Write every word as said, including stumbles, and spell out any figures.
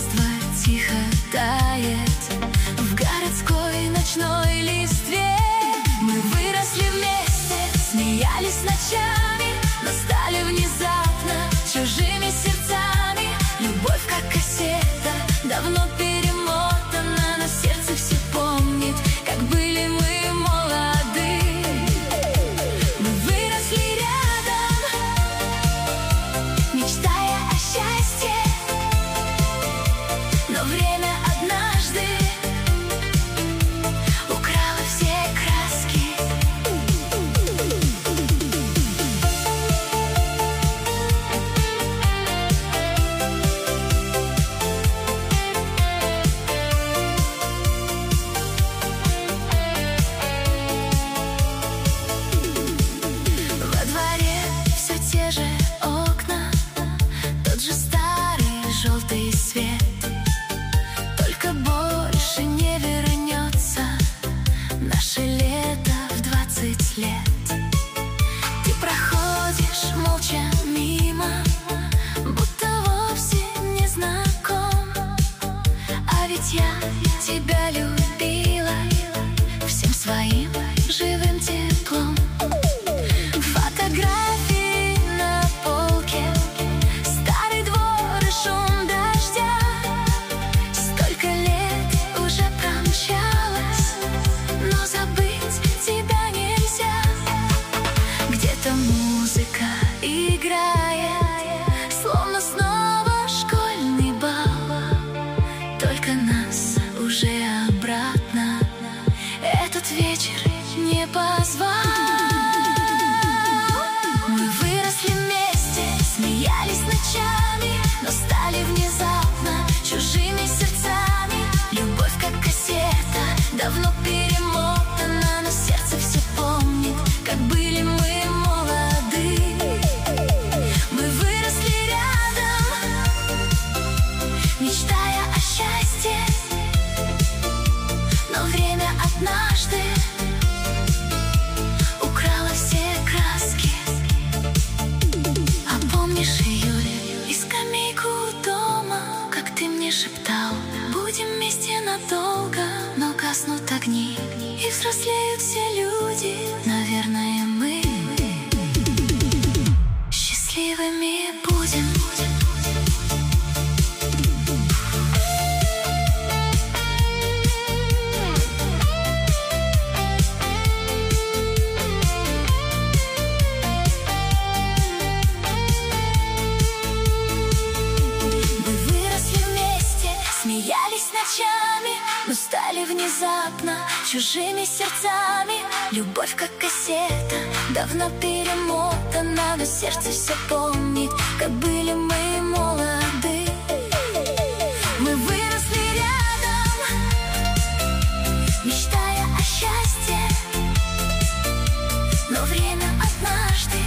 детство тихо тает в городской ночной листве. Мы выросли вместе, смеялись ночами, но стали внезапно чужими сердцами. Любовь как кассета, давно перемотана, но сердце все помнит, как были мы молоды. Мы выросли рядом, мечтая о счастье, но время однажды украло все краски. Во дворе все те же окна, тот же старый желтый свет. Только больше не вернется наше лето в двадцать лет. Ты проходишь молча мимо, будто вовсе не знаком. А ведь я тебя любила всем своим живым теплом. Фотографии на полке, старый двор и шум дождя. Столько лет уже промчалось, но забыть тебя нельзя. Где-то музыка играет, словно снова школьный бал. Только нас уже обратно этот вечер не позвал. Мы выросли вместе, смеялись ночами, но стали внезапно чужими сердцами. Любовь как кассета, давно перемотана, но сердце все помнит, как были мы молоды. Мы выросли рядом, мечтая о счастье, но время однажды украло все краски. А помнишь июль и скамейку дома, как ты мне шептал: будем вместе надолго. Но гаснут огни и взрослеют все люди. Наверное, мы счастливыми будем. Смеялись ночами, но стали внезапно чужими сердцами. Любовь как кассета, давно перемотана, но сердце все помнит, как были мы молоды. Мы выросли рядом, мечтая о счастье, но время однажды